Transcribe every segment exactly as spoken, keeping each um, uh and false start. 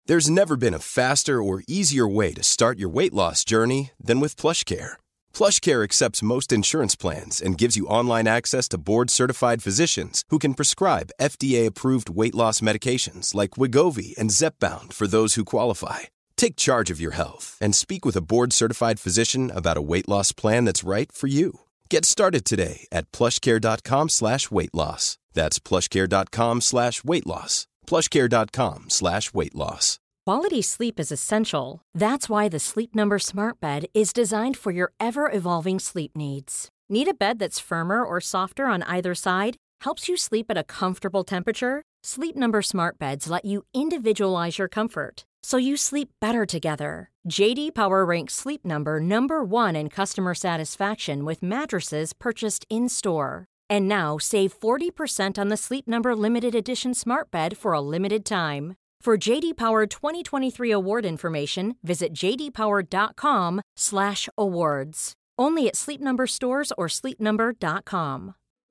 There's never been a faster or easier way to start your weight loss journey than with PlushCare. PlushCare accepts most insurance plans and gives you online access to board-certified physicians who can prescribe F D A-approved weight loss medications like Wegovy and Zepbound for those who qualify. Take charge of your health and speak with a board-certified physician about a weight loss plan that's right for you. Get started today at plushcare.com slash weight loss. That's plushcare.com slash weight loss. plushcare.com slash weight loss. Quality sleep is essential. That's why the Sleep Number Smart Bed is designed for your ever-evolving sleep needs. Need a bed that's firmer or softer on either side? Helps you sleep at a comfortable temperature? Sleep Number Smart Beds let you individualize your comfort, so you sleep better together. J D Power ranks Sleep Number number one in customer satisfaction with mattresses purchased in-store. And now, save forty percent on the Sleep Number Limited Edition Smart Bed for a limited time. For J D Power twenty twenty-three award information, visit jdpower.com slash awards. Only at Sleep Number stores or sleep number dot com.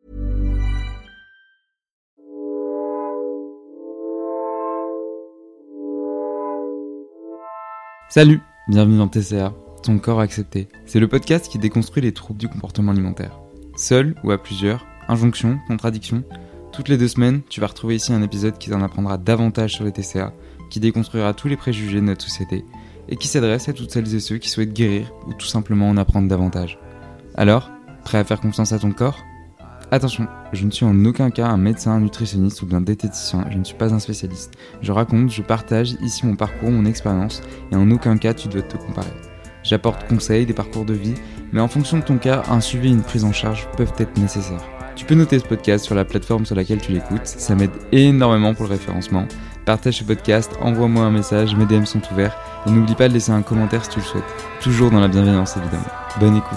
Salut, bienvenue dans T C A, ton corps accepté. C'est le podcast qui déconstruit les troubles du comportement alimentaire. Seul ou à plusieurs, injonctions, contradictions. Toutes les deux semaines, tu vas retrouver ici un épisode qui t'en apprendra davantage sur les T C A, qui déconstruira tous les préjugés de notre société et qui s'adresse à toutes celles et ceux qui souhaitent guérir ou tout simplement en apprendre davantage. Alors, prêt à faire confiance à ton corps ? Attention, je ne suis en aucun cas un médecin, un nutritionniste ou bien diététicien, je ne suis pas un spécialiste. Je raconte, je partage ici mon parcours, mon expérience et en aucun cas tu dois te comparer. J'apporte conseils, des parcours de vie, mais en fonction de ton cas, un suivi et une prise en charge peuvent être nécessaires. Tu peux noter ce podcast sur la plateforme sur laquelle tu l'écoutes, ça m'aide énormément pour le référencement. Partage ce podcast, envoie-moi un message, mes D M sont ouverts et n'oublie pas de laisser un commentaire si tu le souhaites. Toujours dans la bienveillance évidemment. Bonne écoute.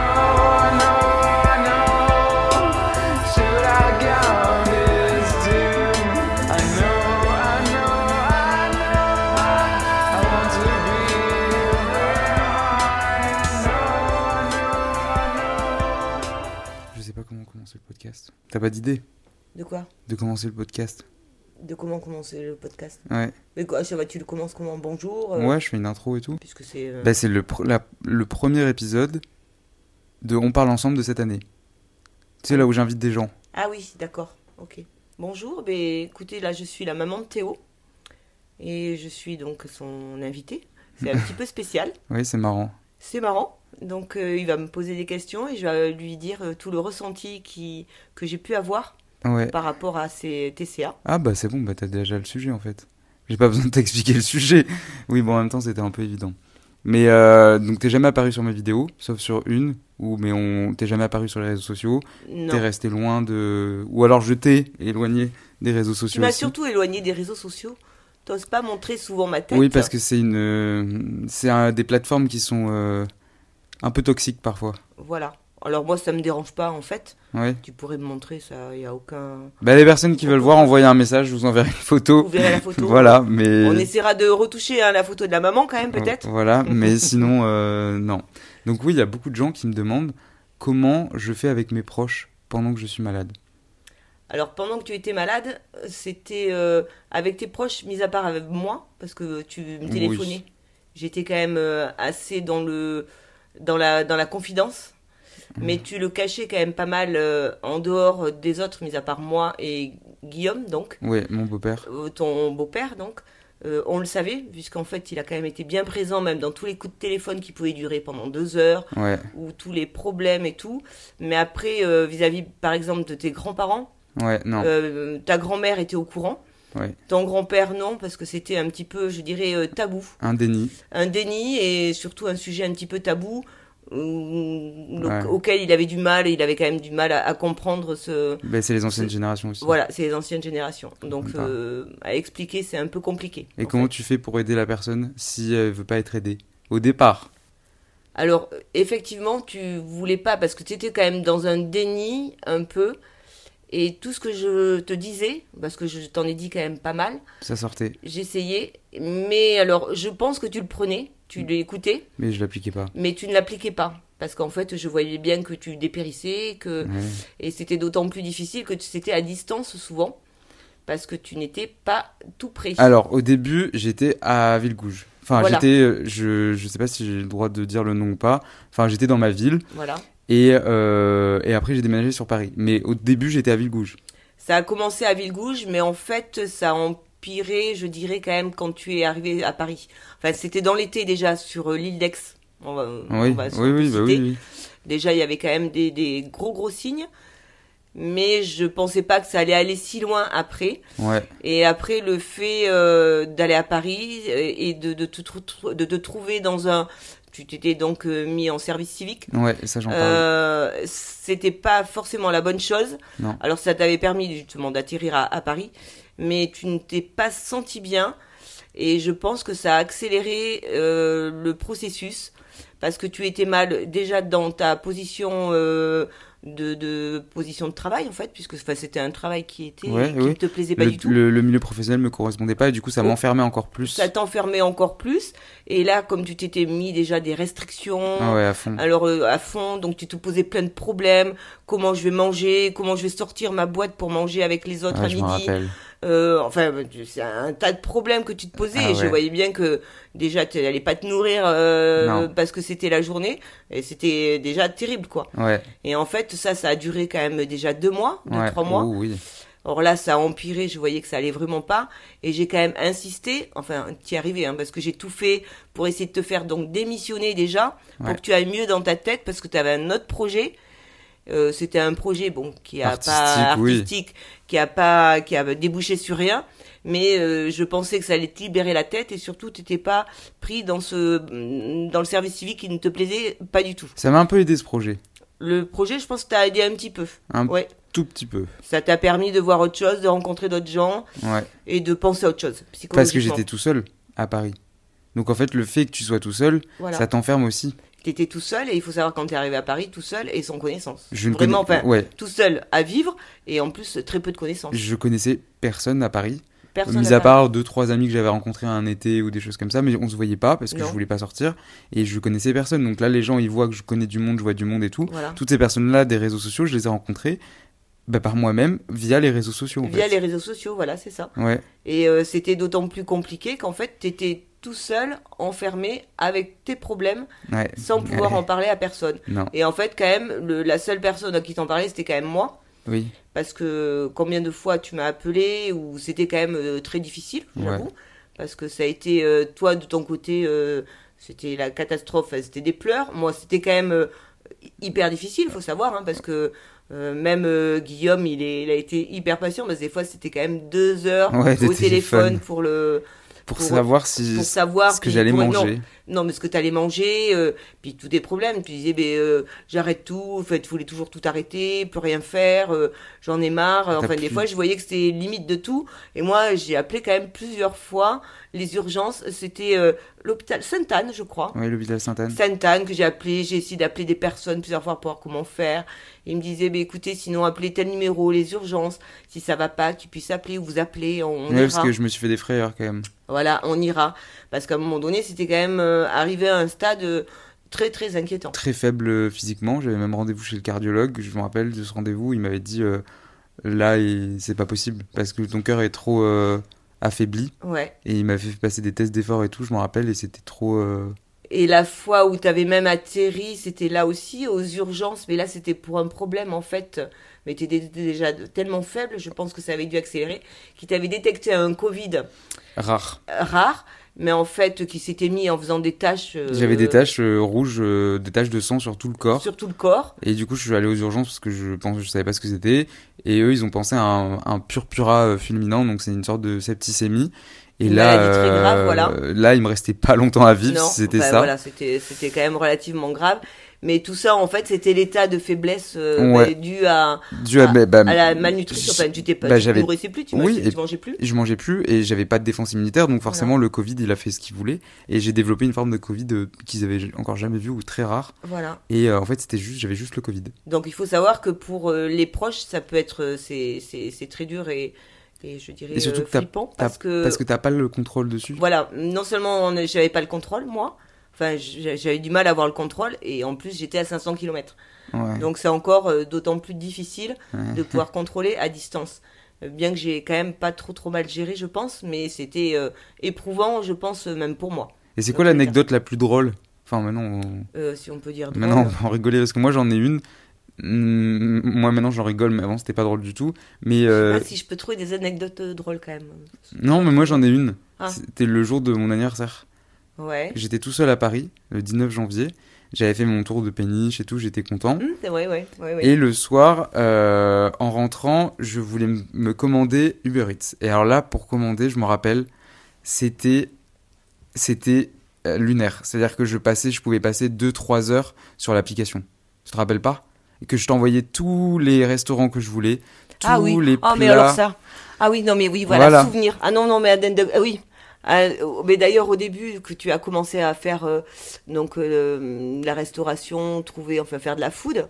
Le podcast. T'as pas d'idée ? De quoi ? De commencer le podcast. De comment commencer le podcast ? Ouais. Mais quoi, ça va, tu le commences comment ? Bonjour euh... Ouais, je fais une intro et tout. Puisque c'est... Euh... Bah, c'est le, pr- la, le premier épisode de On parle ensemble de cette année. Tu sais, là où j'invite des gens. Ah oui, d'accord, ok. Bonjour, bah, écoutez, là je suis la maman de Théo. Et je suis donc son invitée. C'est un petit peu spécial. Oui, c'est marrant. C'est marrant. Donc euh, il va me poser des questions et je vais lui dire euh, tout le ressenti qui, que j'ai pu avoir ouais. par rapport à ces T C A. Ah bah c'est bon, bah t'as déjà le sujet en fait. J'ai pas besoin de t'expliquer le sujet. Oui, bon en même temps c'était un peu évident. Mais euh, donc t'es jamais apparu sur mes vidéos, sauf sur une, ou mais on t'es jamais apparu sur les réseaux sociaux. Non. T'es resté loin de... Ou alors je t'ai éloigné des réseaux sociaux. Tu m'as aussi. surtout éloigné des réseaux sociaux. T'oses pas montrer souvent ma tête. Oui, parce que c'est une, euh, c'est un, des plateformes qui sont euh, un peu toxiques parfois. Voilà. Alors moi, ça me dérange pas en fait. Ouais. Tu pourrais me montrer, ça, y a aucun. Bah les personnes qui veulent voir, envoyer un message, je vous enverrai une photo. Vous verrez la photo. Voilà, mais. On essaiera de retoucher hein, la photo de la maman quand même, peut-être. Voilà, mais sinon, euh, non. Donc oui, il y a beaucoup de gens qui me demandent comment je fais avec mes proches pendant que je suis malade. Alors, pendant que tu étais malade, c'était euh, avec tes proches, mis à part avec moi, parce que tu me téléphonais. Oui. J'étais quand même euh, assez dans, le, dans, la, dans la confidence. Mmh. Mais tu le cachais quand même pas mal euh, en dehors des autres, mis à part moi et Guillaume, donc. Oui, mon beau-père. Euh, ton beau-père, donc. Euh, on le savait, puisqu'en fait, il a quand même été bien présent, même dans tous les coups de téléphone qui pouvaient durer pendant deux heures, ouais. ou tous les problèmes et tout. Mais après, euh, vis-à-vis, par exemple, de tes grands-parents, ouais, non. Euh, ta grand-mère était au courant. Ouais. Ton grand-père, non, parce que c'était un petit peu, je dirais, euh, tabou. Un déni. Un déni et surtout un sujet un petit peu tabou euh, ouais. auquel il avait du mal, et il avait quand même du mal à, à comprendre ce... Ben, c'est les anciennes ce... générations aussi. Voilà, c'est les anciennes générations. Donc, euh, à expliquer, c'est un peu compliqué. Et comment fait. Tu fais pour aider la personne si elle ne veut pas être aidée au départ? Alors, effectivement, tu voulais pas, parce que tu étais quand même dans un déni, un peu... Et tout ce que je te disais, parce que je t'en ai dit quand même pas mal. Ça sortait. J'essayais, mais alors je pense que tu le prenais, tu l'écoutais. Mais je l'appliquais pas. Mais tu ne l'appliquais pas, parce qu'en fait je voyais bien que tu dépérissais, que... Ouais. Et c'était d'autant plus difficile que c'était à distance souvent. parce que tu n'étais pas tout près. Alors, au début, j'étais à Villgouges. Enfin, Voilà. j'étais, je, je sais pas si j'ai le droit de dire le nom ou pas. Enfin, j'étais dans ma ville. Voilà. Et, euh, et après, j'ai déménagé sur Paris. Mais au début, j'étais à Villgouges. Ça a commencé à Villgouges, mais en fait, ça a empiré, je dirais, quand même, quand tu es arrivé à Paris. Enfin, c'était dans l'été déjà, sur euh, l'île d'Aix. On va, Oui, on va oui, oui, bah oui, oui. Déjà, il y avait quand même des, des gros, gros signes. Mais je pensais pas que ça allait aller si loin après. Ouais. Et après, le fait euh, d'aller à Paris et de, de, te, trou- de te trouver dans un... Tu t'étais donc euh, mis en service civique. Ouais, ça j'en parle. Euh, c'était pas forcément la bonne chose. Non. Alors ça t'avait permis justement d'atterrir à, à Paris, mais tu ne t'es pas senti bien. Et je pense que ça a accéléré euh, le processus parce que tu étais mal déjà dans ta position euh, de, de position de travail en fait, puisque enfin, c'était un travail qui était Ouais, qui oui. ne te plaisait pas le, du tout. Le, le milieu professionnel me correspondait pas et du coup, ça Oh. m'enfermait encore plus. Ça t'enfermait encore plus. Et là, comme tu t'étais mis déjà des restrictions, Ah ouais, à fond. alors euh, à fond, donc tu te posais plein de problèmes. Comment je vais manger, comment je vais sortir ma boîte pour manger avec les autres Ouais, à je me midi. rappelle. Euh, enfin, c'est un tas de problèmes que tu te posais. Ah Et je ouais. voyais bien que déjà tu n'allais pas te nourrir euh, Non. parce que c'était la journée. Et c'était déjà terrible, quoi. Ouais. Et en fait, ça, ça a duré quand même déjà deux mois, deux, ouais. trois mois. Oh, oui. Or là, ça a empiré, je voyais que ça allait vraiment pas. Et j'ai quand même insisté, enfin, t'y arrivé, hein, parce que j'ai tout fait pour essayer de te faire donc démissionner déjà, pour Ouais. que tu ailles mieux dans ta tête, parce que tu avais un autre projet. Euh, c'était un projet, bon, qui a Artistique, pas oui. artistique, qui a pas, qui a débouché sur rien. Mais euh, je pensais que ça allait te libérer la tête et surtout, t'étais pas pris dans ce, dans le service civique qui ne te plaisait pas du tout. Ça m'a un peu aidé ce projet. Le projet, je pense que t'as aidé un petit peu. Un Ouais. tout petit peu. Ça t'a permis de voir autre chose, de rencontrer d'autres gens Ouais. et de penser à autre chose. Parce que Psychologiquement. j'étais tout seul à Paris. Donc en fait, le fait que tu sois tout seul, Voilà. ça t'enferme aussi. T'étais tout seul et il faut savoir quand t'es arrivé à Paris, tout seul et sans connaissance. Je ne Vraiment, connais... enfin, ouais. tout seul à vivre et en plus très peu de connaissances. Je connaissais personne à Paris. Personne Mis à à Paris. part deux, trois amis que j'avais rencontrés un été ou des choses comme ça, mais on se voyait pas parce que Non. je voulais pas sortir et je connaissais personne. Donc là, les gens, ils voient que je connais du monde, je vois du monde et tout. Voilà. Toutes ces personnes-là des réseaux sociaux, je les ai rencontrées bah, par moi-même via les réseaux sociaux. En Via fait. les réseaux sociaux, voilà, c'est ça. Ouais, Et euh, c'était d'autant plus compliqué qu'en fait, t'étais tout seul, enfermé, avec tes problèmes, ouais. sans pouvoir Ouais. en parler à personne. Non, Et en fait, quand même, le, la seule personne à qui t'en parlais, c'était quand même moi. oui, Parce que combien de fois tu m'as appelé, ou c'était quand même euh, très difficile, j'avoue. Ouais. Parce que ça a été, euh, toi, de ton côté, euh, c'était la catastrophe, enfin, c'était des pleurs. Moi, c'était quand même euh, hyper difficile, faut savoir, hein, parce que euh, même euh, Guillaume, il, est, il a été hyper patient, parce que des fois, c'était quand même deux heures Ouais, de au téléphone téléphone. pour le... pour, pour- savoir si pour savoir ce que puis j'allais pour- non, manger. Non, mais ce que tu allais manger, euh, puis tous des problèmes. Tu disais, ben, euh, j'arrête tout. En fait, tu voulais toujours tout arrêter, plus rien faire. euh, j'en ai marre. T'as Enfin, des plus- fois, je voyais que c'était limite de tout. Et moi, j'ai appelé quand même plusieurs fois les urgences. C'était euh, l'hôpital Sainte-Anne, je crois. Oui, l'hôpital Sainte-Anne. Sainte-Anne que j'ai appelé. J'ai essayé d'appeler des personnes plusieurs fois pour voir comment faire. Ils me disaient, ben, écoutez, sinon appelez tel numéro, les urgences. Si ça va pas, tu puisses appeler ou vous appeler. On, on Ouais, parce ira. que je me suis fait des frayeurs quand même. Voilà, on ira. Parce qu'à un moment donné, c'était quand même euh, arrivé à un stade euh, très très inquiétant. Très faible euh, physiquement. J'avais même rendez-vous chez le cardiologue. Je me rappelle de ce rendez-vous. Il m'avait dit euh, là, il- c'est pas possible parce que ton cœur est trop euh, affaibli. Ouais. Et il m'avait fait passer des tests d'effort et tout. Je me rappelle et c'était trop. euh, Et la fois où tu avais même atterri, c'était là aussi, aux urgences. Mais là, c'était pour un problème, en fait. Mais tu étais déjà tellement faible, je pense que ça avait dû accélérer, qui t'avait détecté un Covid rare. euh, rare, mais en fait, qui s'était mis en faisant des taches... euh, J'avais des taches euh, rouges, euh, des taches de sang sur tout le corps. sur tout le corps. Et du coup, je suis allé aux urgences parce que je pense, je savais pas ce que c'était. Et eux, ils ont pensé à un, un purpura euh, fulminant, donc c'est une sorte de septicémie. Et Une là, maladie très grave, euh, voilà. là, il me restait pas longtemps à vivre Non, si c'était enfin, ça. Voilà, c'était, c'était quand même relativement grave. Mais tout ça, en fait, c'était l'état de faiblesse euh, Ouais. bah, dû à, Dû à, à, bah, bah, à la malnutrition. Enfin, tu t'es pas, bah, tu j'avais- te nourrissais plus, tu, Oui, mangeais, et- tu mangeais plus. je mangeais plus et j'avais pas de défense immunitaire, donc forcément le Covid il a fait ce qu'il voulait et j'ai développé une forme de Covid euh, qu'ils avaient encore jamais vue ou très rare. Voilà. Et euh, en fait c'était juste, j'avais juste le Covid. Donc, il faut savoir que pour euh, les proches, ça peut être, euh, c'est, c'est, c'est très dur et, et je dirais Et surtout euh, que t'as- flippant T'as- parce que, parce que t'as pas le contrôle dessus. voilà, non seulement on- j'avais pas le contrôle, moi. Enfin, j'- j'avais du mal à avoir le contrôle et en plus, j'étais à cinq cents kilomètres. Ouais. Donc, c'est encore euh, d'autant plus difficile Ouais. de pouvoir contrôler à distance. bien que j'ai quand même pas trop trop mal géré, je pense, mais c'était euh, éprouvant, je pense, même pour moi. Et c'est quoi l'anecdote la plus drôle ? Enfin, maintenant, on... Euh, si on peut dire drôle. Maintenant, on va en rigoler, parce que moi, j'en ai une. Mmh, moi, maintenant, j'en rigole, mais avant, c'était pas drôle du tout. Mais, euh... je sais pas si je peux trouver des anecdotes drôles, quand même. Non, mais moi, j'en ai une. Ah. C'était le jour de mon anniversaire. Ouais. J'étais tout seul à Paris, le dix-neuf janvier. J'avais fait mon tour de péniche et tout, j'étais content. Mmh, c'est vrai, ouais, ouais, ouais. Et le soir, euh, en rentrant, je voulais m- me commander Uber Eats. Et alors là, pour commander, je me rappelle, c'était, c'était euh, lunaire. C'est-à-dire que je passais, je pouvais passer deux trois heures sur l'application. Tu te rappelles pas ? Et que je t'envoyais tous les restaurants que je voulais, tous ah oui. les plats. Ah mais alors ça. Ah oui, non mais oui, voilà, Voilà. souvenir. Ah non, non, mais addendum, ah oui. Ah, mais d'ailleurs, au début, que tu as commencé à faire euh, donc euh, la restauration, trouver, enfin faire de la food,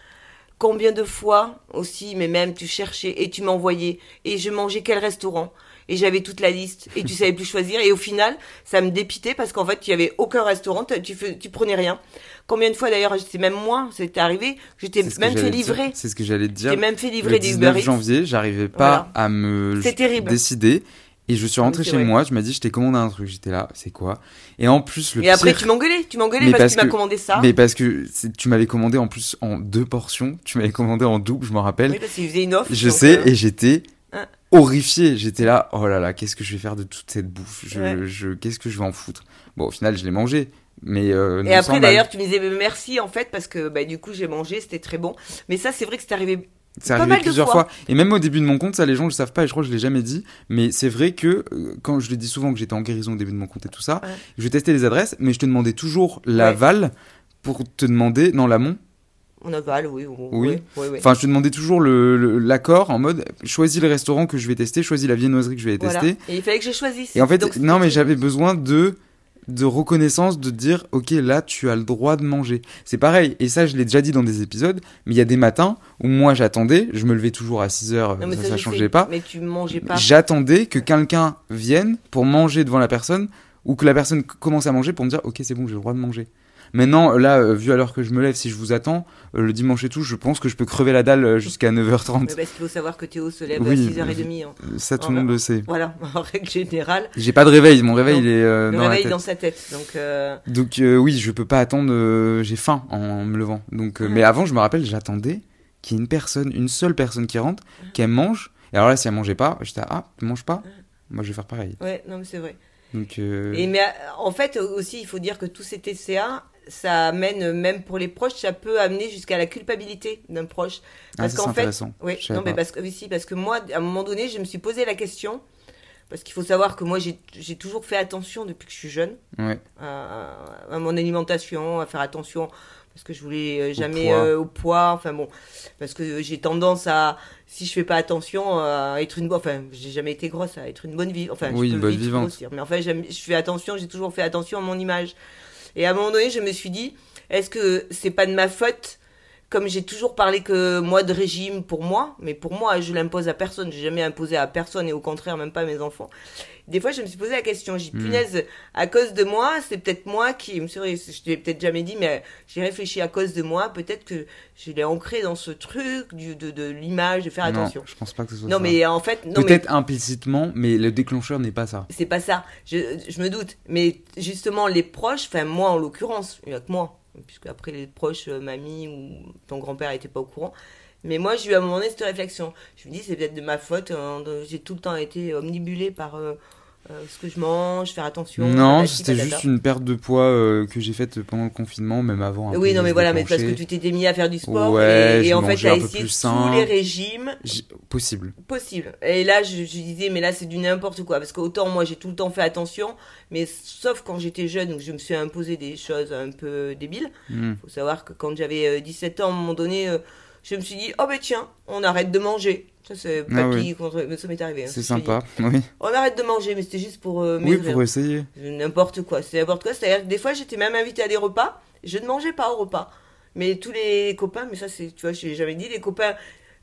combien de fois aussi, mais même tu cherchais et tu m'envoyais et je mangeais quel restaurant et j'avais toute la liste et tu savais plus choisir et au final, ça me dépitait parce qu'en fait, il y avait aucun restaurant, tu, fais, tu prenais rien. Combien de fois d'ailleurs, c'est même moi, c'était arrivé, je t'ai même fait livrer. Dire. C'est ce que j'allais te dire. J'ai même fait livrer le des Uber Eats. dix-neuf janvier, j'arrivais pas voilà. à me c'est terrible. décider. Et je suis rentré oui, chez vrai. moi, tu m'as dit, je t'ai commandé un truc, j'étais là, c'est quoi ? Et en plus, le et pire... après, tu m'engueulais, tu m'engueulais parce, parce que tu m'as commandé ça. Mais parce que c'est... tu m'avais commandé en plus en deux portions, tu m'avais commandé en double, je m'en rappelle. Oui, parce qu'il faisait une offre. Je sais, euh... et j'étais hein horrifié, j'étais là, oh là là, qu'est-ce que je vais faire de toute cette bouffe ? je, ouais. je... Qu'est-ce que je vais en foutre ? Bon, au final, je l'ai mangé. Mais euh, et après, d'ailleurs, tu me disais merci, en fait, parce que bah, du coup, j'ai mangé, c'était très bon. Mais ça, c'est vrai que c'est arrivé... C'est arrivé plusieurs fois. fois. Et même au début de mon compte, ça, les gens ne le savent pas, et je crois que je l'ai jamais dit. Mais c'est vrai que, euh, quand je le dis souvent que j'étais en guérison au début de mon compte et tout ça, ouais. je testais les adresses, mais je te demandais toujours l'aval ouais. pour te demander. Non, l'amont. En aval, oui. Oui. oui. oui, oui. Enfin, je te demandais toujours le, le, l'accord en mode choisis le restaurant que je vais tester, choisis la viennoiserie que je vais voilà. tester. Et il fallait que je choisisse. Et en fait, donc, non, mais j'avais besoin de. de reconnaissance, de dire ok là tu as le droit de manger. C'est pareil, et ça je l'ai déjà dit dans des épisodes, mais il y a des matins où moi j'attendais, je me levais toujours à six heures, non, ça, ça, ça changeait sais, pas, mais tu mangeais pas. J'attendais que quelqu'un vienne pour manger devant la personne, ou que la personne commence à manger pour me dire ok c'est bon j'ai le droit de manger. Maintenant, là, euh, vu à l'heure que je me lève, si je vous attends, euh, le dimanche et tout, je pense que je peux crever la dalle jusqu'à neuf heures trente. Mais parce qu'il faut savoir que Théo se lève oui, à six heures trente. Hein. Ça, tout le monde le sait. Voilà, en règle générale. J'ai pas de réveil, mon réveil, non, il est euh, le dans réveil la tête. dans sa tête. Donc, euh... donc euh, oui, je peux pas attendre, euh, j'ai faim en me levant. Donc, euh, mmh. Mais avant, je me rappelle, j'attendais qu'il y ait une personne, une seule personne qui rentre, mmh. qu'elle mange. Et alors là, si elle mangeait pas, j'étais ah, tu manges pas ? mmh. Moi, je vais faire pareil. Ouais, non, mais c'est vrai. Donc, euh... Et mais en fait, aussi, il faut dire que tous ces T C A, ça amène, même pour les proches, ça peut amener jusqu'à la culpabilité d'un proche. Parce ah, ça, qu'en fait, intéressant. Oui, non, mais parce que, oui, si, parce que moi, à un moment donné, je me suis posé la question, parce qu'il faut savoir que moi, j'ai, j'ai toujours fait attention depuis que je suis jeune, ouais. à, à mon alimentation, à faire attention, parce que je voulais jamais au poids, euh, au poids enfin bon, parce que j'ai tendance à, si je fais pas attention, à être une bonne, enfin, j'ai jamais été grosse, à être une bonne vie, enfin, oui, je peux une bonne vite vivante. grossir, mais enfin, je fais attention, j'ai toujours fait attention à mon image. Et à un moment donné, je me suis dit, est-ce que c'est pas de ma faute, comme j'ai toujours parlé que moi de régime pour moi, mais pour moi, je l'impose à personne, j'ai jamais imposé à personne et au contraire, même pas à mes enfants. Des fois, je me suis posé la question, j'ai dit, mmh. punaise, à cause de moi, c'est peut-être moi qui, je l'ai peut-être jamais dit, mais j'ai réfléchi à cause de moi, peut-être que je l'ai ancré dans ce truc du, de, de l'image, de faire non, attention. Je pense pas que ce soit non, ça. Mais en fait, non, peut-être mais... implicitement, mais le déclencheur n'est pas ça. C'est pas ça, je, je me doute. Mais justement, les proches, enfin moi en l'occurrence, il n'y a que moi, puisque après les proches, euh, mamie ou ton grand-père n'étaient pas au courant. Mais moi, j'ai eu à un moment donné cette réflexion. Je me dis, c'est peut-être de ma faute. Hein, de, j'ai tout le temps été omnibulée par euh, euh, ce que je mange, faire attention. Non, c'était patata. Juste une perte de poids euh, que j'ai faite pendant le confinement, même avant. Oui, non, mais voilà, mais parce que tu t'étais mis à faire du sport. Ouais, et, et en fait, t'as essayé tous les régimes. J'ai... Possible. Possible. Et là, je, je disais, mais là, c'est du n'importe quoi. Parce qu'autant, moi, j'ai tout le temps fait attention. Mais sauf quand j'étais jeune, où je me suis imposé des choses un peu débiles. Il mm. faut savoir que quand j'avais dix-sept ans, à un moment donné, euh, je me suis dit, oh ben tiens, on arrête de manger. Ça, c'est papy ah oui. contre... Ça m'est arrivé. Hein, c'est sympa, oui. On arrête de manger, mais c'était juste pour euh, oui, pour essayer. N'importe quoi, c'est n'importe quoi. C'est-à-dire que des fois, j'étais même invitée à des repas. Je ne mangeais pas au repas. Mais tous les copains, mais ça, c'est, tu vois, je l'ai jamais dit, les copains...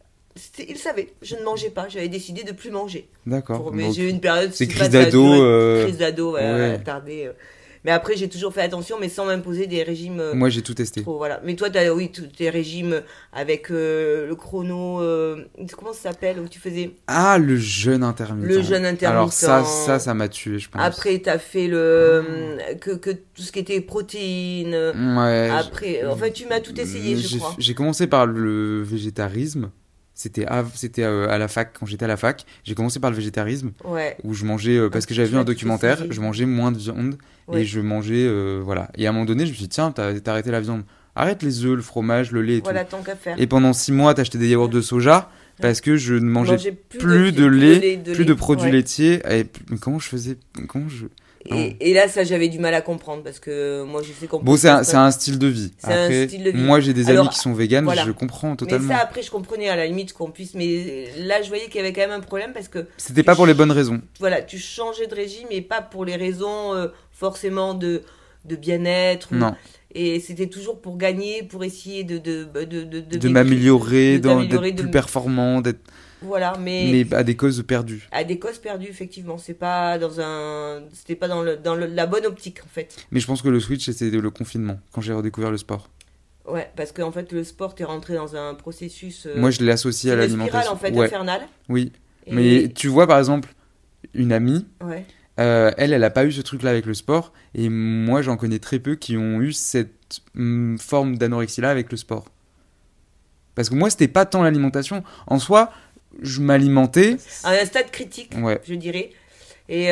Ils savaient, je ne mangeais pas, j'avais décidé de plus manger. D'accord. Pour, mais donc, j'ai eu une période... C'est crise d'ado. Euh... Crise d'ado, voilà, ouais. Tardé. Euh... Mais après, j'ai toujours fait attention, mais sans m'imposer des régimes. Euh, Moi, j'ai tout testé. Trop, voilà. Mais toi, t'as, oui, tes régimes avec euh, le chrono. Euh, comment ça s'appelle où tu faisais. Ah, le jeûne intermittent. Le jeûne intermittent. Alors, ça, ça, ça m'a tué, je pense. Après, t'as fait le. Oh. Que, que tout ce qui était protéines. Ouais. Après, en fait, tu m'as tout essayé, je j'ai, crois. J'ai commencé par le végétarisme. C'était, à, c'était à la fac, quand j'étais à la fac. J'ai commencé par le végétarisme. Ouais. Où je mangeais, parce que j'avais vu un documentaire, je mangeais moins de viande. Ouais. Et je mangeais, euh, voilà. Et à un moment donné, je me suis dit, tiens, t'as, t'as arrêté la viande. Arrête les œufs, le fromage, le lait et voilà, tout. Tant qu'à faire. Et pendant six mois, t'as acheté des yaourts de soja parce que je ne mangeais, mangeais plus, plus de, de lait, de lait de plus lait. de produits ouais. laitiers. Et comment je faisais, comment je... Et, et là, ça, j'avais du mal à comprendre parce que moi, je sais comprendre. Bon, c'est un, c'est un style de vie. C'est après, un style de vie. Moi, j'ai des Alors, amis qui sont véganes, voilà. Je comprends totalement. Mais ça, après, je comprenais à la limite qu'on puisse. Mais là, je voyais qu'il y avait quand même un problème parce que. C'était pas pour ch... les bonnes raisons. Voilà, tu changeais de régime et pas pour les raisons euh, forcément de, de bien-être. Non. Ou... Et c'était toujours pour gagner, pour essayer de. De, de, de, de, de, de m'améliorer, de, d'être de... plus performant, d'être. Voilà, mais mais à des causes perdues. À des causes perdues, effectivement. C'est pas dans un, c'était pas dans le dans le, la bonne optique en fait. Mais je pense que le switch c'était le confinement quand j'ai redécouvert le sport. Ouais, parce qu'en fait le sport t'es rentré dans un processus. Euh... Moi je l'ai associé à l'alimentation. Une spirale en fait ouais. infernale. Oui. Et... Mais tu vois par exemple une amie. Ouais. Euh, elle, elle a pas eu ce truc-là avec le sport, et moi j'en connais très peu qui ont eu cette mm, forme d'anorexie-là avec le sport. Parce que moi c'était pas tant l'alimentation en soi. Je m'alimentais à un stade critique, ouais. je dirais. Et,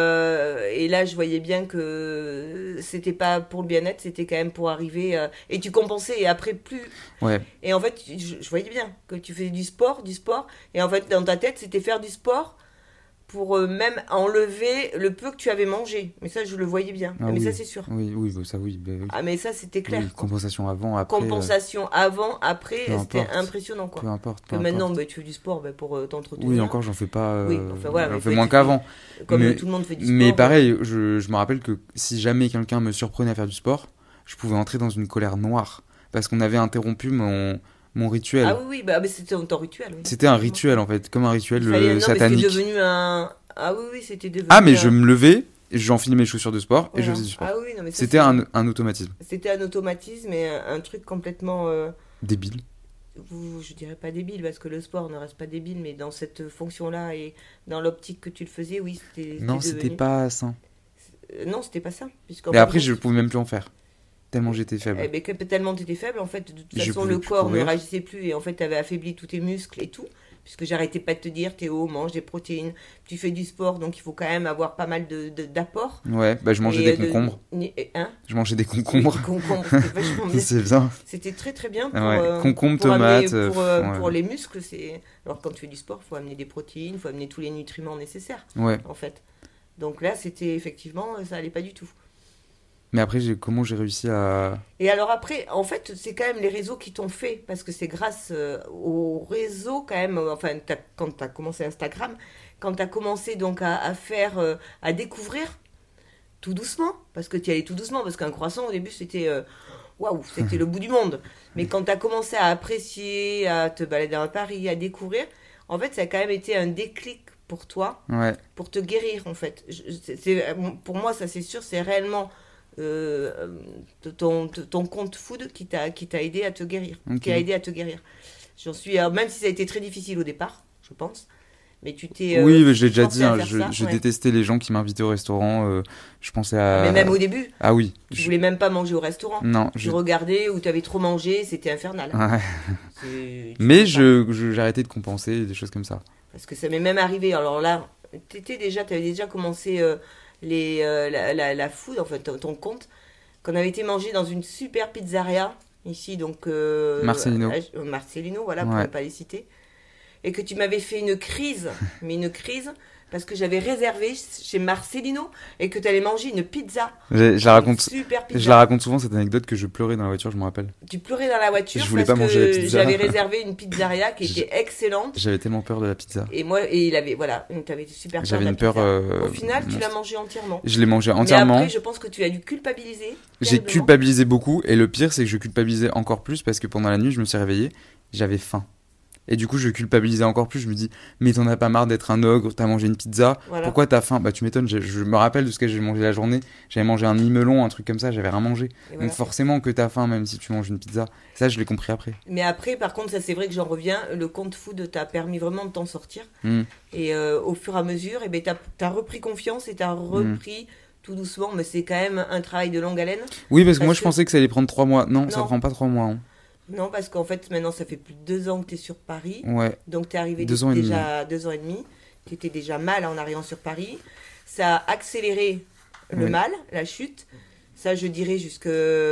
euh, et là, je voyais bien que c'était pas pour le bien-être, c'était quand même pour arriver. Euh, et tu compensais, et après, plus. Ouais. Et en fait, je, je voyais bien que tu faisais du sport, du sport. Et en fait, dans ta tête, c'était faire du sport pour euh, même enlever le peu que tu avais mangé. Mais ça, je le voyais bien. Ah, mais oui. ça, c'est sûr. Oui, oui, ça, oui. Bah, oui. Ah, mais ça, c'était clair. Oui, compensation avant, après. Compensation euh... avant, après, peu c'était importe. impressionnant, quoi. Peu importe. Peu que importe. maintenant, bah, tu fais du sport bah, pour euh, t'entretenir. Oui, encore, j'en fais pas. Euh... Oui, enfin voilà. J'en fais moins qu'avant. Comme mais, tout le monde fait du sport. Mais pareil, ouais. je, je me rappelle que si jamais quelqu'un me surprenait à faire du sport, je pouvais entrer dans une colère noire. Parce qu'on avait interrompu mon. Mon rituel. Ah oui, oui, bah, mais c'était ton rituel. Oui. C'était un rituel en fait, comme un rituel fallait, non, satanique. Mais c'était devenu un. Ah oui, oui, c'était devenu. Ah, mais un... je me levais, j'enfilais mes chaussures de sport voilà. et je faisais du sport. Ah oui, non, mais ça, c'était un, un automatisme. C'était un automatisme et un, un truc complètement. Euh... Débile. Je dirais pas débile parce que le sport ne reste pas débile, mais dans cette fonction-là et dans l'optique que tu le faisais, oui, c'était. Non, c'était, c'était pas sain. Euh, non, c'était pas ça. Mais après, je pouvais même plus en faire. Tellement j'étais faible. Eh ben, tellement t'étais faible, en fait, de toute façon, le corps ne réagissait plus et en fait, t'avais affaibli tous tes muscles et tout. Puisque j'arrêtais pas de te dire, Théo, mange des protéines, tu fais du sport, donc il faut quand même avoir pas mal de, de, d'apports. Ouais, bah je mangeais et des de, concombres. De, hein je mangeais des concombres. Des concombres, c'était vachement bien. C'est bien. C'était très très bien pour, ouais. euh, concombres, pour, tomates, amener, pour, euh, ouais. pour les muscles. C'est... Alors quand tu fais du sport, il faut amener des protéines, il faut amener tous les nutriments nécessaires. Ouais. En fait. Donc là, c'était effectivement, ça allait pas du tout. Mais après, j'ai, comment j'ai réussi à... Et alors après, en fait, c'est quand même les réseaux qui t'ont fait, parce que c'est grâce euh, aux réseaux quand même, euh, enfin, t'as, quand tu as commencé Instagram, quand tu as commencé donc à, à faire, euh, à découvrir, tout doucement, parce que tu y allais tout doucement, parce qu'un croissant, au début, c'était... Euh, waouh, c'était le bout du monde. Mais quand tu as commencé à apprécier, à te balader à Paris, à découvrir, en fait, ça a quand même été un déclic pour toi, ouais. pour te guérir, en fait. Je, c'est, c'est, pour moi, ça, c'est sûr, c'est réellement... Euh, ton, ton compte food qui t'a, qui t'a aidé à te guérir, okay. qui a aidé à te guérir. J'en suis, alors, même si ça a été très difficile au départ, je pense, mais tu t'es. Oui, euh, mais je l'ai déjà dit, hein, je, ça, je ouais. détestais les gens qui m'invitaient au restaurant. Euh, je pensais à. Mais même au début. Ah oui. Tu je... voulais même pas manger au restaurant. Non. Tu je... regardais où tu avais trop mangé, c'était infernal. Ouais. C'est... Mais je, je, j'ai arrêté de compenser, des choses comme ça. Parce que ça m'est même arrivé. Alors là, t'étais déjà, t'avais déjà commencé euh, les, euh, la, la, la food, en fait, ton, ton compte. Qu'on avait été manger dans une super pizzeria, ici, donc... Euh, Marcelino. Euh, Marcelino, voilà, ouais. pour ne pas les citer. Et que tu m'avais fait une crise, mais une crise, parce que j'avais réservé chez Marcelino et que tu allais manger une pizza. Je, je, la raconte, super pizza. Je la raconte souvent, cette anecdote, que je pleurais dans la voiture, je me rappelle. Tu pleurais dans la voiture je voulais parce pas manger que la pizza. J'avais réservé une pizzeria qui était excellente. J'avais tellement peur de la pizza. Et moi, et il avait, voilà, tu avais super peur. J'avais de la une peur... Euh, Au final, monstre. Tu l'as mangé entièrement. Je l'ai mangé entièrement. Mais après, je pense que tu as dû culpabiliser. J'ai culpabilisé beaucoup, et le pire, c'est que je culpabilisais encore plus, parce que pendant la nuit, je me suis réveillé, j'avais faim. Et du coup, je culpabilisais encore plus. Je me dis, mais t'en as pas marre d'être un ogre, t'as mangé une pizza. Voilà. Pourquoi t'as faim ? Bah, tu m'étonnes, je, je me rappelle de ce que j'ai mangé la journée. J'avais mangé un demi-melon, un truc comme ça, j'avais rien mangé. Voilà. Donc forcément que t'as faim, même si tu manges une pizza. Ça, je l'ai compris après. Mais après, par contre, ça c'est vrai que j'en reviens, le compte food t'a permis vraiment de t'en sortir. Mm. Et euh, au fur et à mesure, eh ben, t'as, t'as repris confiance et t'as repris... Mm. Tout doucement, mais c'est quand même un travail de longue haleine. Oui, parce que parce moi, que... je pensais que ça allait prendre trois mois. Non, non, ça prend pas trois mois. Hein. Non, parce qu'en fait, maintenant, ça fait plus de deux ans que tu es sur Paris. Ouais. Donc, tu es arrivé deux ans déjà deux ans et demi. Tu étais déjà mal en arrivant sur Paris. Ça a accéléré le ouais. mal, la chute. Ça, je dirais jusque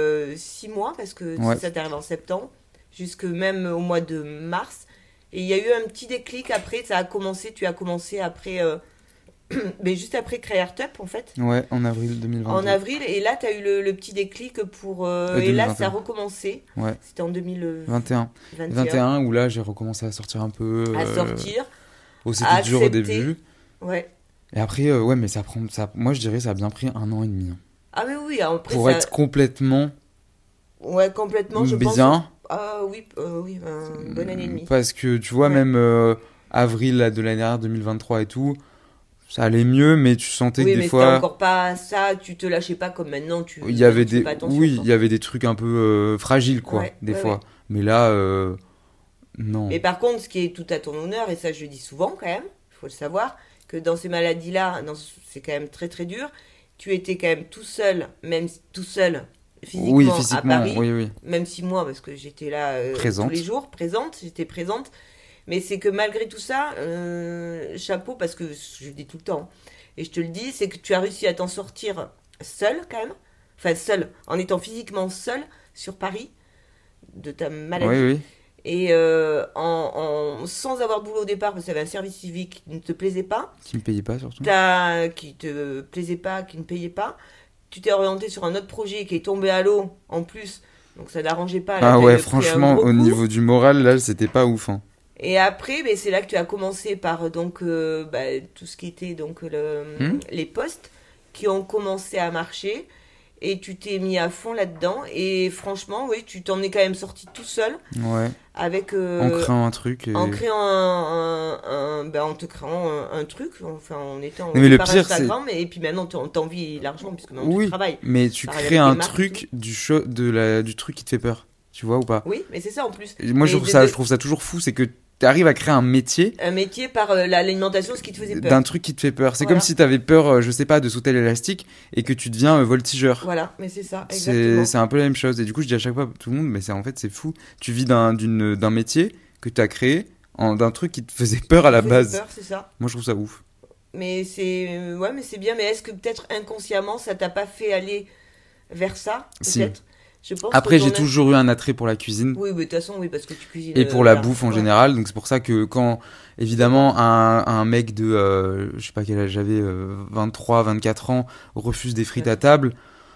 six mois, parce que ouais. ça t'est arrivé en septembre, jusque même au mois de mars. Et il y a eu un petit déclic après. Ça a commencé, tu as commencé après... Euh, mais juste après Create Up en fait. Ouais, en avril deux mille vingt. En avril, et là tu as eu le, le petit déclic pour. Euh, euh, et là ça a recommencé. Ouais. C'était en deux mille vingt et un. vingt et un. vingt et un où là j'ai recommencé à sortir un peu. À euh... sortir. Oh, c'était dur au début. Ouais. Et après, euh, ouais, mais ça prend. Ça... Moi je dirais ça a bien pris un an et demi. Hein. Ah, mais oui, après. Pour ça... être complètement. Ouais, complètement, je bien. pense. Ah oui, euh, oui, un bon année et demie. Parce que tu vois, ouais. même euh, avril là, de l'année dernière, deux mille vingt-trois et tout. Ça allait mieux, mais tu sentais oui, que des mais fois. Oui, mais c'était encore pas ça. Tu te lâchais pas comme maintenant. Tu. Il y avait des. Attention, oui, il y avait des trucs un peu euh, fragiles, quoi, ouais, des ouais, fois. Ouais. Mais là, euh, non. Mais par contre, ce qui est tout à ton honneur, et ça je le dis souvent quand même, il faut le savoir, que dans ces maladies-là, dans... c'est quand même très très dur. Tu étais quand même tout seul, même tout seul physiquement, oui, physiquement à Paris. Oui, oui. Même si moi, parce que j'étais là euh, tous les jours, présente, j'étais présente. Mais c'est que malgré tout ça, euh, chapeau, parce que je le dis tout le temps. Et je te le dis, c'est que tu as réussi à t'en sortir seul, quand même. Enfin, seul, en étant physiquement seul sur Paris, de ta maladie. Oui, oui. Et euh, en, en, sans avoir de boulot au départ, parce que tu avais un service civique qui ne te plaisait pas. Qui ne payait pas, surtout. Qui ne te plaisait pas, qui ne payait pas. Tu t'es orienté sur un autre projet qui est tombé à l'eau, en plus. Donc, ça n'arrangeait pas. Là, ah ouais, franchement, au niveau du moral, là, c'était pas ouf, hein. Et après, ben, c'est là que tu as commencé par donc, euh, bah, tout ce qui était donc, le, hmm les postes qui ont commencé à marcher. Et tu t'es mis à fond là-dedans. Et franchement, oui, tu t'en es quand même sorti tout seul. Ouais. Avec, euh, en créant un truc. Et... En créant un... un, un ben, en te créant un, un truc. Enfin, en étant mais le par pire, Instagram. c'est... Et puis maintenant, tu envies l'argent puisque maintenant oui, tu travailles. mais tu crées un truc du, show, de la, du truc qui te fait peur. Tu vois ou pas ? Oui, mais c'est ça en plus. Et moi, je trouve, de, ça, de... je trouve ça toujours fou. C'est que tu arrives à créer un métier. Un métier par euh, l'alimentation, ce qui te faisait peur. D'un truc qui te fait peur. C'est voilà. comme si tu avais peur, euh, je sais pas, de sauter l'élastique et que tu deviens euh, voltigeur. Voilà, mais c'est ça, exactement. C'est, c'est un peu la même chose. Et du coup, je dis à chaque fois à tout le monde, mais c'est, en fait, c'est fou. Tu vis d'un, d'une, d'un métier que tu as créé, en, d'un truc qui te faisait peur à la base. Peur, c'est ça. Moi, je trouve ça ouf. Mais c'est, euh, ouais, mais c'est bien. Mais est-ce que peut-être inconsciemment, ça t'a pas fait aller vers ça, peut-être ? Si. Je pense Après, j'ai a... toujours eu un attrait pour la cuisine. Oui, mais de toute façon, oui, parce que tu cuisines. Et pour euh, la bouffe en ouais. général. Donc, c'est pour ça que quand, évidemment, un, un mec de, euh, je sais pas quel âge j'avais, euh, vingt-trois, vingt-quatre ans, refuse des frites ouais. à table,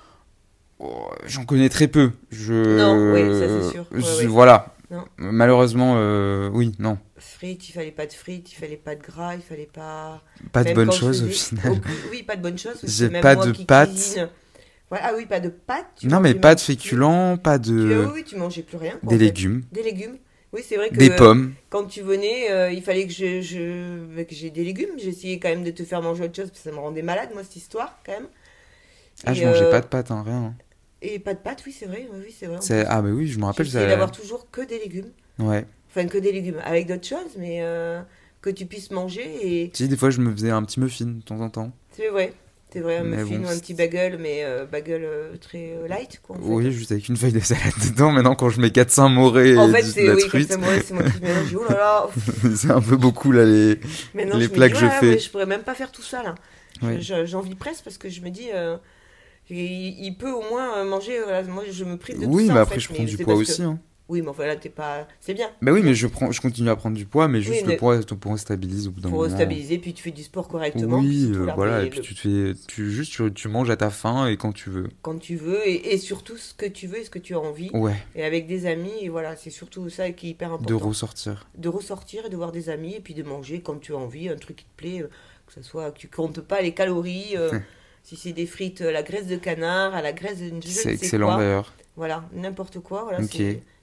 oh, j'en connais très peu. Je... Non, oui, ça c'est sûr. Je, ouais, ouais. Voilà. Non. Malheureusement, euh, oui, non. Frites, il fallait pas de frites, il fallait pas de gras, il fallait pas. Pas de bonnes faisais... choses au final. Oh, oui, pas de bonnes choses. J'ai pas de pâtes. Cuisine... Ouais, ah oui, pas de pâtes. Non, mais pas de féculents, pas de. Tu... Oui, oui, tu mangeais plus rien. Des légumes. Des légumes. Oui, c'est vrai que. Des pommes. Quand tu venais, euh, il fallait que, je, je... que j'ai des légumes. J'essayais quand même de te faire manger autre chose parce que ça me rendait malade, moi, cette histoire, quand même. Ah, et je mangeais euh... pas de pâtes, hein, rien. Et pas de pâtes, oui, c'est vrai. Oui, c'est vrai c'est... Ah, bah oui, je me rappelle ça. J'essayais d'avoir toujours que des légumes. Ouais. Enfin, que des légumes, avec d'autres choses, mais euh, que tu puisses manger. Et... Tu sais, des fois, je me faisais un petit muffin de temps en temps. C'est vrai. C'est vrai, un mais muffin bon, ou un petit bagel, mais euh, bagel euh, très euh, light, quoi. En fait. Oui, juste avec une feuille de salade dedans. Maintenant, quand je mets quatre cents morets en et fait, du, c'est, de la oui, truite... quatre cents morets, c'est moi qui mélange. Oh là là. C'est un peu beaucoup, là, les, maintenant, les je plats dis, que ouais, je fais. Ouais, je pourrais même pas faire tout ça, là. Oui. Je, j'en vis presque parce que je me dis... Euh, il, il peut au moins manger... Voilà, moi, je me prive de oui, tout ça, mais en après, fait, je prends du poids aussi, que... hein. Oui, mais enfin là, t'es pas... C'est bien. Bah oui, mais je, prends, je continue à prendre du poids, mais juste oui, mais... le poids, ton poids stabilise au bout d'un pour moment. Pour stabiliser, puis tu fais du sport correctement. Oui, tout, euh, là, voilà, et et puis le... tu, te fais, tu, juste, tu, tu manges à ta faim et quand tu veux. Quand tu veux, et, et surtout ce que tu veux et ce que tu as envie. Ouais. Et avec des amis, et voilà, c'est surtout ça qui est hyper important. De ressortir. De ressortir et de voir des amis, et puis de manger quand tu as envie, un truc qui te plaît, euh, que ce soit que tu comptes pas les calories, euh, si c'est des frites, la graisse de canard, à la graisse de... Je c'est excellent quoi. D'ailleurs. Voilà, n'importe quoi, voilà, okay. c'est...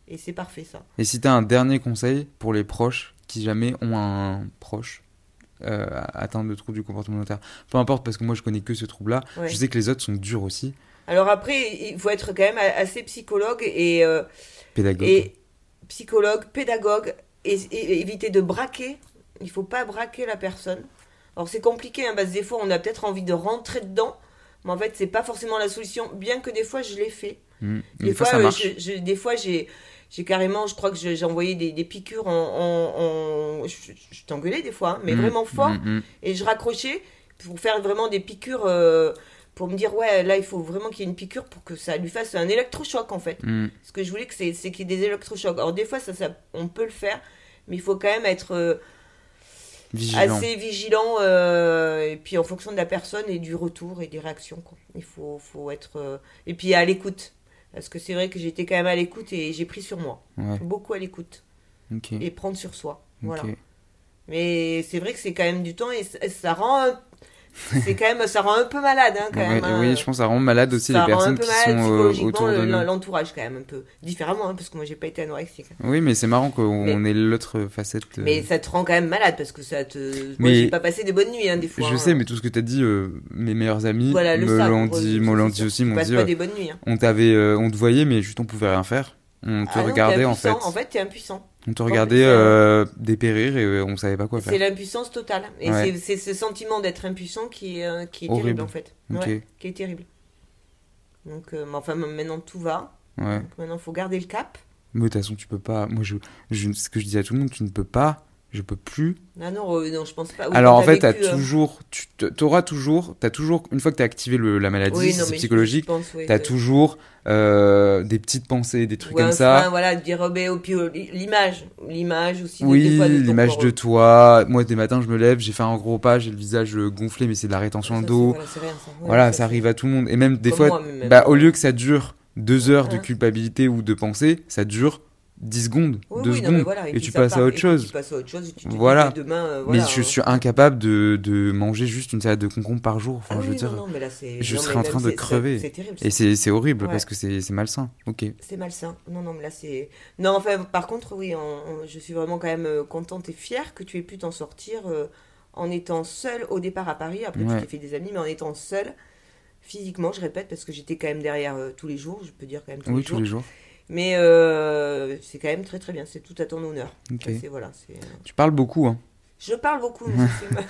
Et c'est parfait, ça. Et si tu as un dernier conseil pour les proches qui jamais ont un proche euh, atteint de troubles du comportement alimentaire, peu importe, parce que moi je connais que ce trouble-là, ouais. Je sais que les autres sont durs aussi. Alors après, il faut être quand même assez psychologue et... Euh, pédagogue. Et psychologue, pédagogue, et, et, et éviter de braquer. Il faut pas braquer la personne. Alors c'est compliqué, hein, parce que des fois on a peut-être envie de rentrer dedans, mais en fait c'est pas forcément la solution, bien que des fois je l'ai fait. Mmh. Des, fois, fois, euh, je, je, des fois j'ai... J'ai carrément, je crois que j'ai envoyé des, des piqûres en... en, en je, je t'engueulais des fois, hein, mais mmh, vraiment fort. Mmh, mmh. Et je raccrochais pour faire vraiment des piqûres, euh, pour me dire, ouais, là, il faut vraiment qu'il y ait une piqûre pour que ça lui fasse un électrochoc, en fait. Mmh. Ce que je voulais, que c'est, c'est qu'il y ait des électrochocs. Alors, des fois, ça, ça, on peut le faire, mais il faut quand même être euh, vigilant. assez vigilant. Euh, et puis, en fonction de la personne et du retour et des réactions, quoi. Il faut, faut être... Euh, et puis, à l'écoute. Parce que c'est vrai que j'étais quand même à l'écoute et j'ai pris sur moi. Ouais. Beaucoup à l'écoute. Okay. Et prendre sur soi. Voilà. Okay. Mais c'est vrai que c'est quand même du temps et ça, ça rend... Un... c'est quand même, ça rend un peu malade, hein, quand ouais, même. Hein. Oui, je pense que ça rend malade aussi ça les personnes qui sont euh, autour de nous. L'entourage, quand même, un peu. Différemment, hein, parce que moi, j'ai pas été anorexique. Oui, mais c'est marrant qu'on mais... ait l'autre facette. Euh... Mais ça te rend quand même malade, parce que ça te... Mais... Moi, j'ai pas passé des bonnes nuits, hein, des fois. Je hein. sais, mais tout ce que t'as dit, euh, mes meilleurs amis voilà, me sac, l'ont dit, me l'ont dit aussi, m'ont dit... pas des bonnes nuits, hein. On t'avait, euh, on te voyait, mais juste on pouvait rien faire. On te ah non, regardait, en fait. En fait, t'es impuissant. On te regardait euh, dépérir et euh, on savait pas quoi faire. C'est l'impuissance totale. Et ouais. c'est, c'est ce sentiment d'être impuissant qui est, euh, qui est terrible, en fait. Okay. Ouais, qui est terrible. Donc, euh, enfin, maintenant, tout va. Ouais. Donc, maintenant, il faut garder le cap. Mais de toute façon, tu peux pas... Moi, je, je, ce que je dis à tout le monde, tu ne peux pas... Je peux plus. Ah non, euh, non, je pense pas. Oui, alors en fait, t'as vécu, toujours, tu t'auras toujours, t'as toujours, une fois que t'as activé le, la maladie, oui, c'est non, psychologique, je, je pense, oui, t'as oui. toujours euh, des petites pensées, des trucs ouais, comme ça. Enfin, voilà, dire oh, ben, oh, puis, oh, l'image, l'image aussi. Oui, des fois, de l'image de toi. Moi, des matins, je me lève, j'ai fait un gros pas, j'ai le visage gonflé, mais c'est de la rétention d'eau. Voilà, c'est rien, ça. Ouais, voilà, ça, ça arrive à tout le monde. Et même des Comme fois, moi, même, bah, même. au lieu que ça dure deux heures hein. de culpabilité ou de pensée, ça dure dix secondes, oui, deux oui, secondes, non, voilà, et, et tu passes part, à autre chose. Tu passes à autre chose et tu te voilà. dis demain, euh, voilà. Mais je suis incapable de, de manger juste une salade de concombre par jour. Enfin, ah, je oui, veux dire, non, non, mais là, c'est... je non, serais en train de c'est, crever. C'est, c'est terrible. Et c'est, c'est horrible ouais. parce que c'est, c'est malsain. Ok. C'est malsain. Non, non, mais là, c'est... Non, enfin, par contre, oui, on, on, je suis vraiment quand même contente et fière que tu aies pu t'en sortir euh, en étant seule au départ à Paris. Après, ouais. tu t'es fait des amis, mais en étant seule, physiquement, je répète, parce que j'étais quand même derrière euh, tous les jours, je peux dire quand même tous oui, les jours. Oui, tous les jours. Mais euh, c'est quand même très très bien, c'est tout à ton honneur. Okay. Ça, c'est, voilà, c'est... Tu parles beaucoup, hein. Je parle beaucoup, mais c'est ma...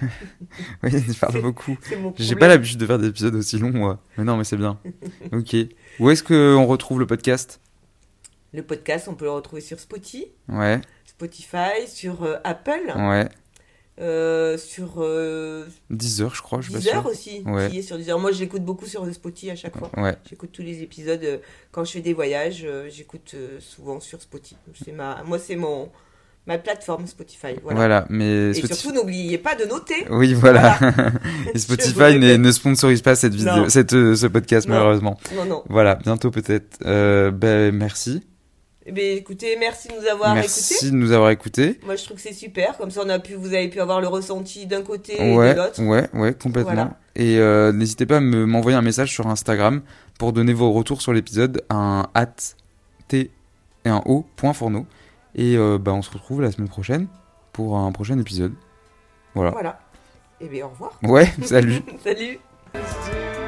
Oui, tu parles c'est, beaucoup. C'est mon J'ai pas l'habitude de faire des épisodes aussi longs, moi. Mais non, mais c'est bien. Ok. Où est-ce qu'on retrouve le podcast ? Le podcast, on peut le retrouver sur Spotify. Ouais. Spotify, sur euh, Apple. Ouais. Euh, sur euh, Deezer, je crois, je sais pas Deezer sûr. aussi, ouais. qui est sur Deezer. Moi, je l'écoute beaucoup sur Spotify à chaque fois. Ouais. J'écoute tous les épisodes euh, quand je fais des voyages. Euh, j'écoute euh, souvent sur Spotify. C'est ma, moi, c'est mon ma plateforme Spotify. Voilà. voilà mais et Spotify... surtout, n'oubliez pas de noter. Oui, voilà. voilà. Et Spotify ne sponsorise pas cette vidéo, cette, euh, ce podcast non. malheureusement. Non, non. Voilà, bientôt peut-être. Euh, ben merci. Eh bien, écoutez, merci de nous avoir merci écoutés. Merci de nous avoir écoutés. Moi, je trouve que c'est super. Comme ça, on a pu, vous avez pu avoir le ressenti d'un côté ouais, et de l'autre. Ouais, ouais, complètement. Voilà. Et euh, n'hésitez pas à me, m'envoyer un message sur Instagram pour donner vos retours sur l'épisode à un at t et un o point fourneau. Et euh, bah, on se retrouve la semaine prochaine pour un prochain épisode. Voilà. Voilà. Et bien, au revoir. Ouais, salut. Salut.